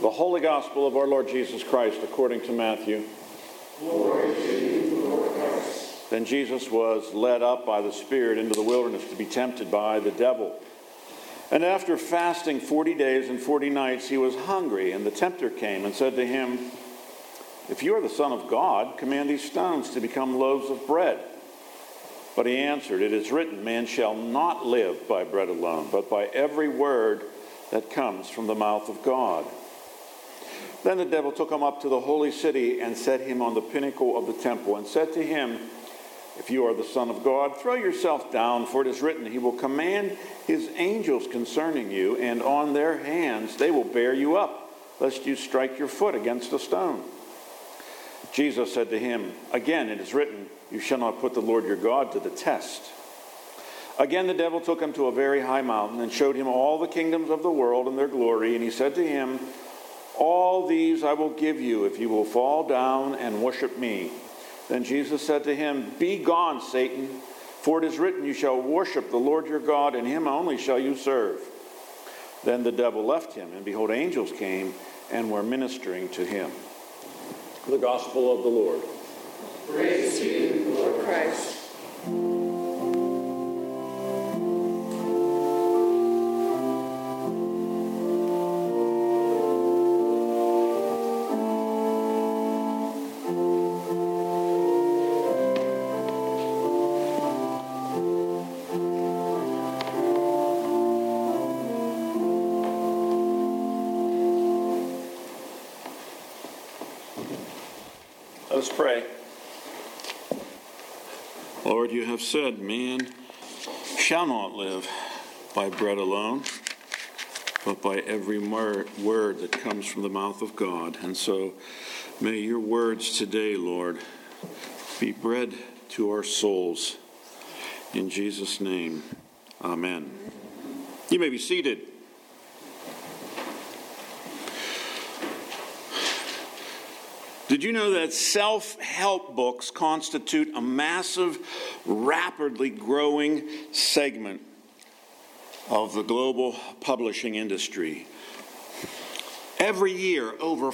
The Holy Gospel of our Lord Jesus Christ according to Matthew. Glory to you, Lord Christ. Then Jesus was led up by the Spirit into the wilderness to be tempted by the devil. And after fasting 40 days and 40 nights, he was hungry. And the tempter came and said to him, "If you are the Son of God, command these stones to become loaves of bread." But he answered, "It is written, man shall not live by bread alone, but by every word that comes from the mouth of God." Then the devil took him up to the holy city and set him on the pinnacle of the temple and said to him, "If you are the Son of God, throw yourself down, for it is written, he will command his angels concerning you, and on their hands they will bear you up, lest you strike your foot against a stone." Jesus said to him, "Again it is written, you shall not put the Lord your God to the test." Again the devil took him to a very high mountain and showed him all the kingdoms of the world and their glory, and he said to him, "All these I will give you if you will fall down and worship me." Then Jesus said to him, "Be gone, Satan, for it is written, you shall worship the Lord your God, and him only shall you serve." Then the devil left him, and behold, angels came and were ministering to him. The Gospel of the Lord. Praise to you, Lord Christ. Let us pray. Lord, you have said, man shall not live by bread alone, but by every word that comes from the mouth of God. And so may your words today, Lord, be bread to our souls. In Jesus' name, amen. You may be seated. Did you know that self-help books constitute a massive, rapidly growing segment of the global publishing industry? Every year, over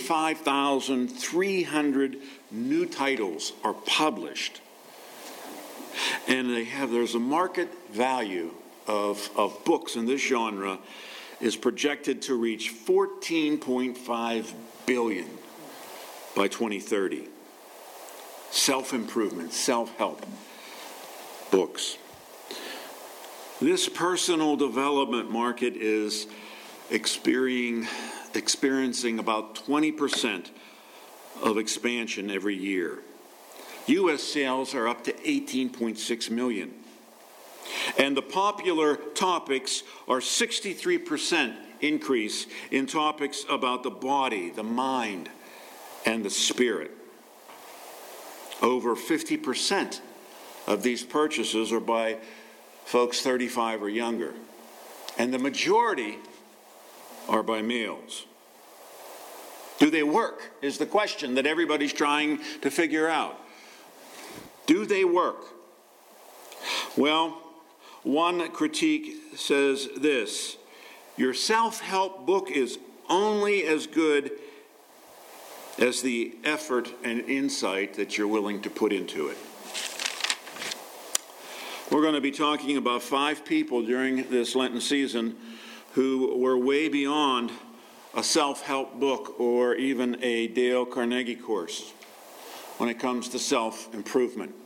45,300 new titles are published. And there's a market value of books in this genre is projected to reach $14.5 billion. By 2030. Self-improvement, self-help books. This personal development market is experiencing about 20% of expansion every year. U.S. sales are up to 18.6 million. And the popular topics are 63% increase in topics about the body, the mind, and the spirit. Over 50% of these purchases are by folks 35 or younger. And the majority are by males. Do they work? Is the question that everybody's trying to figure out. Do they work? Well, one critique says this: your self-help book is only as good as the effort and insight that you're willing to put into it. We're going to be talking about 5 people during this Lenten season who were way beyond a self-help book or even a Dale Carnegie course when it comes to self-improvement.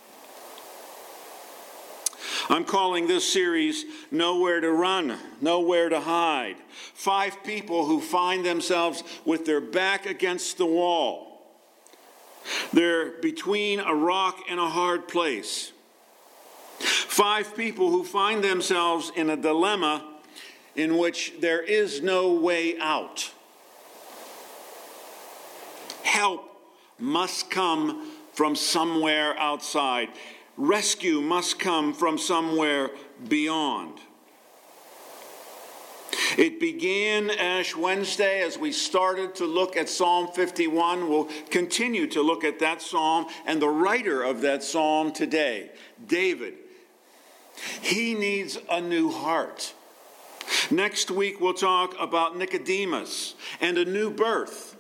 I'm calling this series Nowhere to Run, Nowhere to Hide. 5 people who find themselves with their back against the wall. They're between a rock and a hard place. 5 people who find themselves in a dilemma in which there is no way out. Help must come from somewhere outside. Rescue must come from somewhere beyond. It began Ash Wednesday as we started to look at Psalm 51. We'll continue to look at that psalm and the writer of that psalm today, David. He needs a new heart. Next week, we'll talk about Nicodemus and a new birth.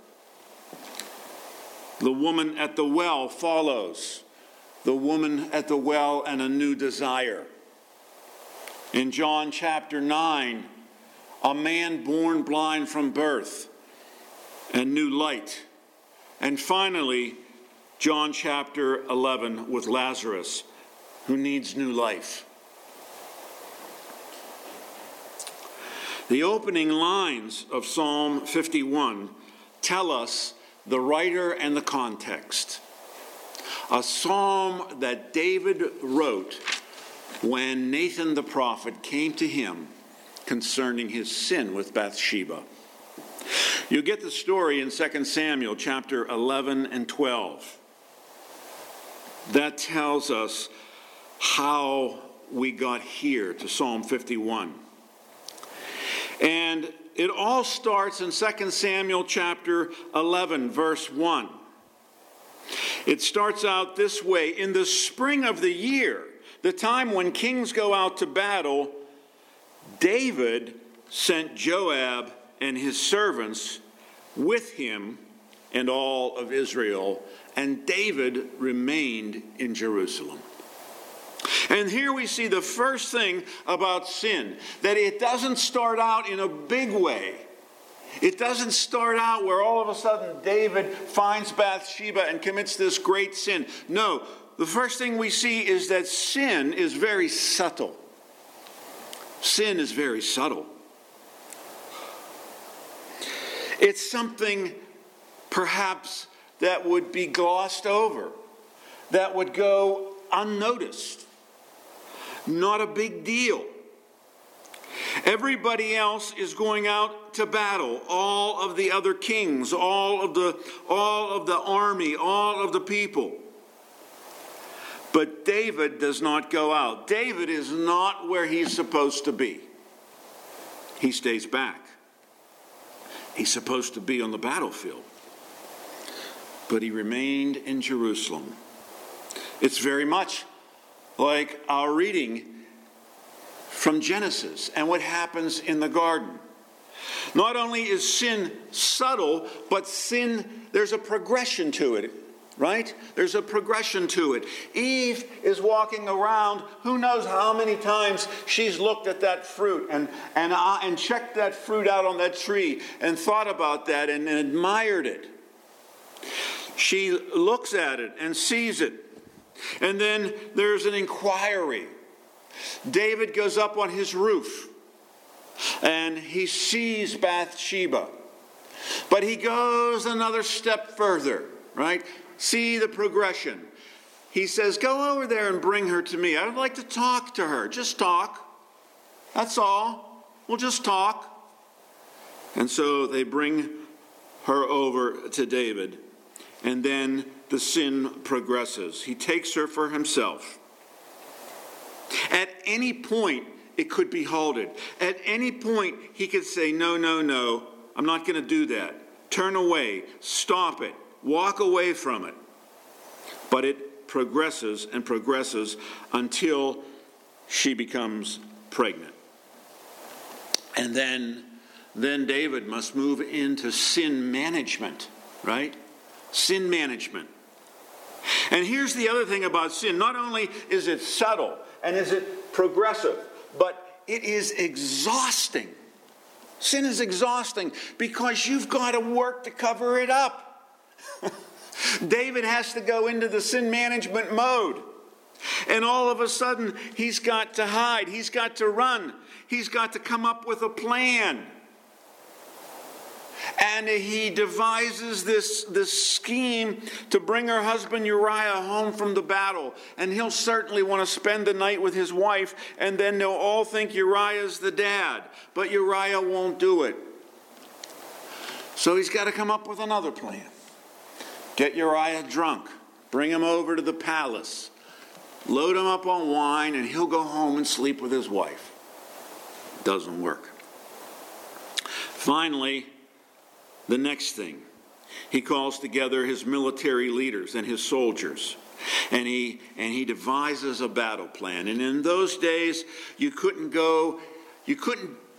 The woman at the well follows. The woman at the well and a new desire. In John chapter 9, a man born blind from birth and new light. And finally, John chapter 11 with Lazarus, who needs new life. The opening lines of Psalm 51 tell us the writer and the context. A psalm that David wrote when Nathan the prophet came to him concerning his sin with Bathsheba. You get the story in 2 Samuel chapter 11 and 12. That tells us how we got here to Psalm 51. And it all starts in 2 Samuel chapter 11, verse 1. It starts out this way. In the spring of the year, the time when kings go out to battle, David sent Joab and his servants with him and all of Israel, and David remained in Jerusalem. And here we see the first thing about sin, that it doesn't start out in a big way. It doesn't start out where all of a sudden David finds Bathsheba and commits this great sin. No, the first thing we see is that sin is very subtle. Sin is very subtle. It's something perhaps that would be glossed over, that would go unnoticed. Not a big deal. Everybody else is going out to battle. All of the other kings, all of the army, all of the people. But David does not go out. David is not where he's supposed to be. He stays back. He's supposed to be on the battlefield. But he remained in Jerusalem. It's very much like our reading from Genesis and what happens in the garden. Not only is sin subtle, but sin, there's a progression to it, right? There's a progression to it. Eve is walking around, who knows how many times she's looked at that fruit and checked that fruit out on that tree and thought about that and admired it. She looks at it and sees it. And then there's an inquiry. David goes up on his roof and he sees Bathsheba. But he goes another step further, right? See the progression. He says, go over there and bring her to me. I would like to talk to her. Just talk. That's all. We'll just talk. And so they bring her over to David. And then the sin progresses. He takes her for himself. At any point, it could be halted. At any point, he could say, no, I'm not going to do that. Turn away. Stop it. Walk away from it. But it progresses and progresses until she becomes pregnant. And then David must move into sin management, right? Sin management. And here's the other thing about sin. Not only is it subtle and is it progressive, but it is exhausting. Sin is exhausting because you've got to work to cover it up. David has to go into the sin management mode. And all of a sudden, he's got to hide. He's got to run. He's got to come up with a plan. And he devises this scheme to bring her husband Uriah home from the battle. And he'll certainly want to spend the night with his wife. And then they'll all think Uriah's the dad. But Uriah won't do it. So he's got to come up with another plan. Get Uriah drunk. Bring him over to the palace. Load him up on wine. And he'll go home and sleep with his wife. Doesn't work. Finally, the next thing, he calls together his military leaders and his soldiers, and he devises a battle plan. And in those days, you couldn't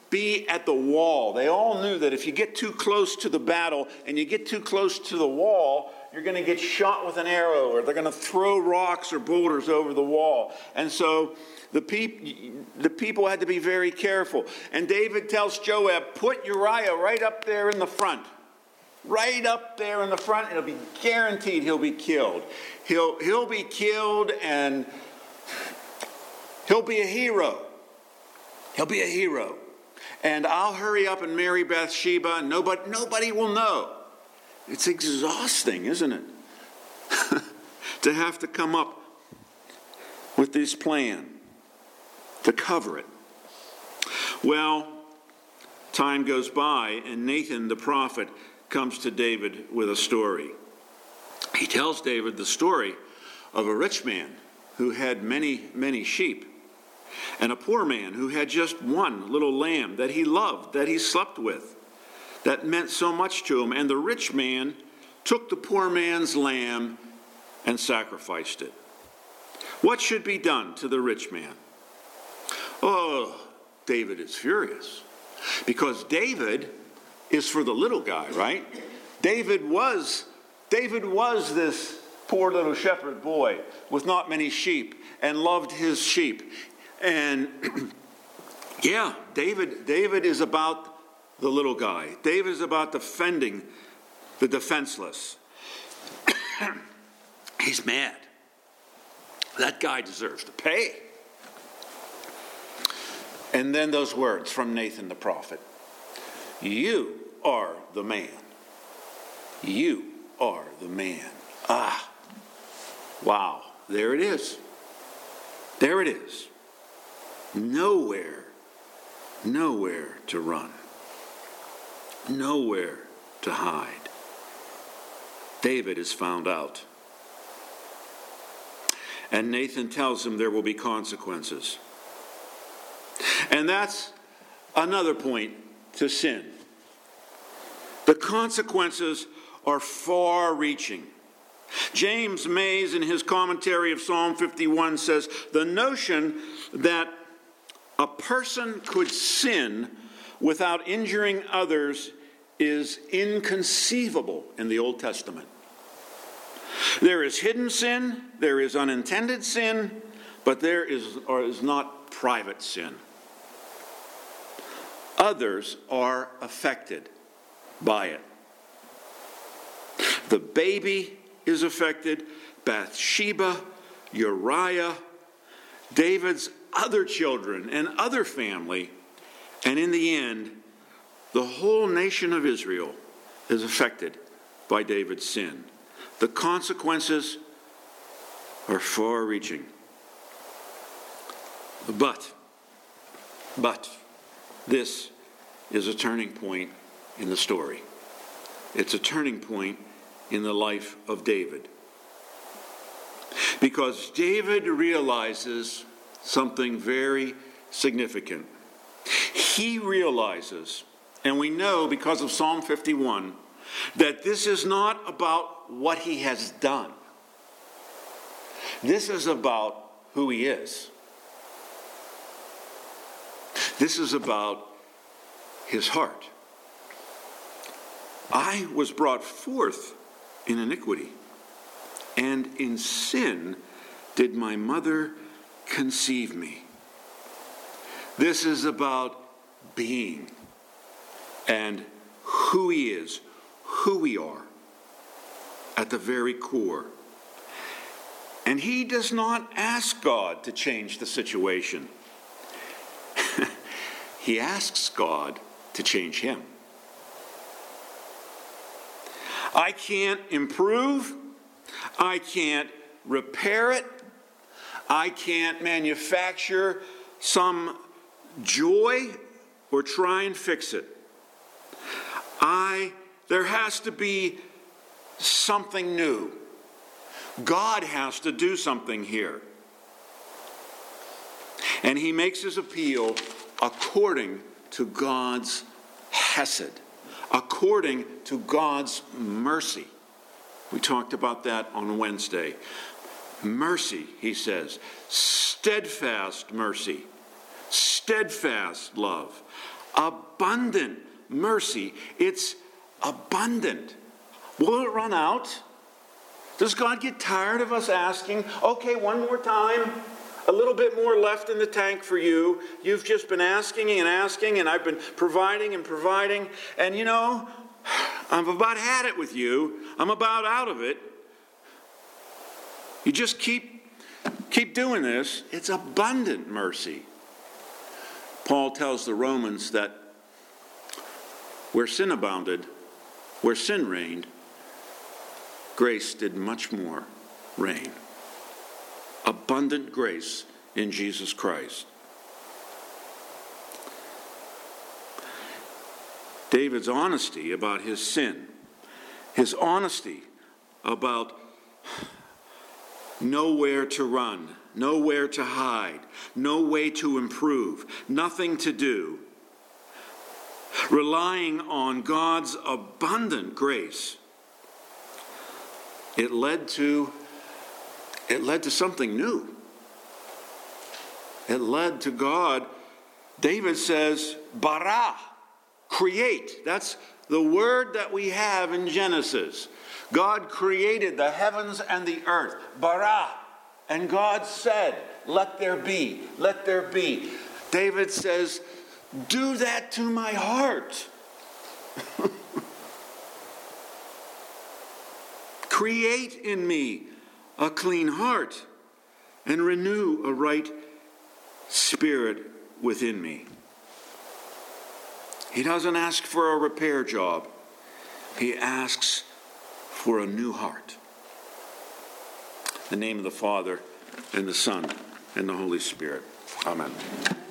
be at the wall. They all knew that if you get too close to the battle and you get too close to the wall, you're going to get shot with an arrow, or they're going to throw rocks or boulders over the wall. And so the people had to be very careful. And David tells Joab, put Uriah right up there in the front. Right up there in the front. It'll be guaranteed he'll be killed. He'll be killed, and he'll be a hero. He'll be a hero. And I'll hurry up and marry Bathsheba, and nobody will know. It's exhausting, isn't it? To have to come up with this plan to cover it. Well, time goes by, and Nathan the prophet comes to David with a story. He tells David the story of a rich man who had many, many sheep, and a poor man who had just one little lamb that he loved, that he slept with, that meant so much to him. And the rich man took the poor man's lamb and sacrificed it. What should be done to the rich man? Oh, David is furious, because David is for the little guy, right? David was this poor little shepherd boy with not many sheep and loved his sheep. And yeah, David is about the little guy. David is about defending the defenseless. He's mad. That guy deserves to pay. And then those words from Nathan the prophet. You are the man. You are the man. Ah, wow, there it is. There it is. Nowhere to run. Nowhere to hide. David is found out. And Nathan tells him there will be consequences. And that's another point to sin. The consequences are far-reaching. James Mays, in his commentary of Psalm 51, says, the notion that a person could sin without injuring others is inconceivable in the Old Testament. There is hidden sin, there is unintended sin, but there is not private sin. Others are affected by it. The baby is affected, Bathsheba, Uriah, David's other children and other family, and in the end, the whole nation of Israel is affected by David's sin. The consequences are far-reaching. But this is a turning point in the story. It's a turning point in the life of David. Because David realizes something very significant. He realizes, and we know because of Psalm 51, that this is not about what he has done. This is about who he is. This is about his heart. I was brought forth in iniquity, and in sin did my mother conceive me. This is about being and who he is, who we are at the very core. And he does not ask God to change the situation. He asks God to change him. I can't improve. I can't repair it. I can't manufacture some joy or try and fix it. There has to be something new. God has to do something here. And he makes his appeal according to God's hesed, according to God's mercy. We talked about that on Wednesday. Mercy, he says, steadfast mercy, steadfast love. Abundant mercy. It's abundant. Will it run out? Does God get tired of us asking, okay, one more time? A little bit more left in the tank for you. You've just been asking and asking, and I've been providing and providing. And you know, I've about had it with you. I'm about out of it. You just keep doing this. It's abundant mercy. Paul tells the Romans that where sin abounded, where sin reigned, grace did much more reign. Abundant grace in Jesus Christ. David's honesty about his sin, his honesty about nowhere to run, nowhere to hide, no way to improve, nothing to do, relying on God's abundant grace, it led to something new. It led to God. David says, bara, create. That's the word that we have in Genesis. God created the heavens and the earth. Bara. And God said, let there be, let there be. David says, do that to my heart. Create in me a clean heart and renew a right spirit within me. He doesn't ask for a repair job. He asks for a new heart. In the name of the Father, and the Son, and the Holy Spirit. Amen.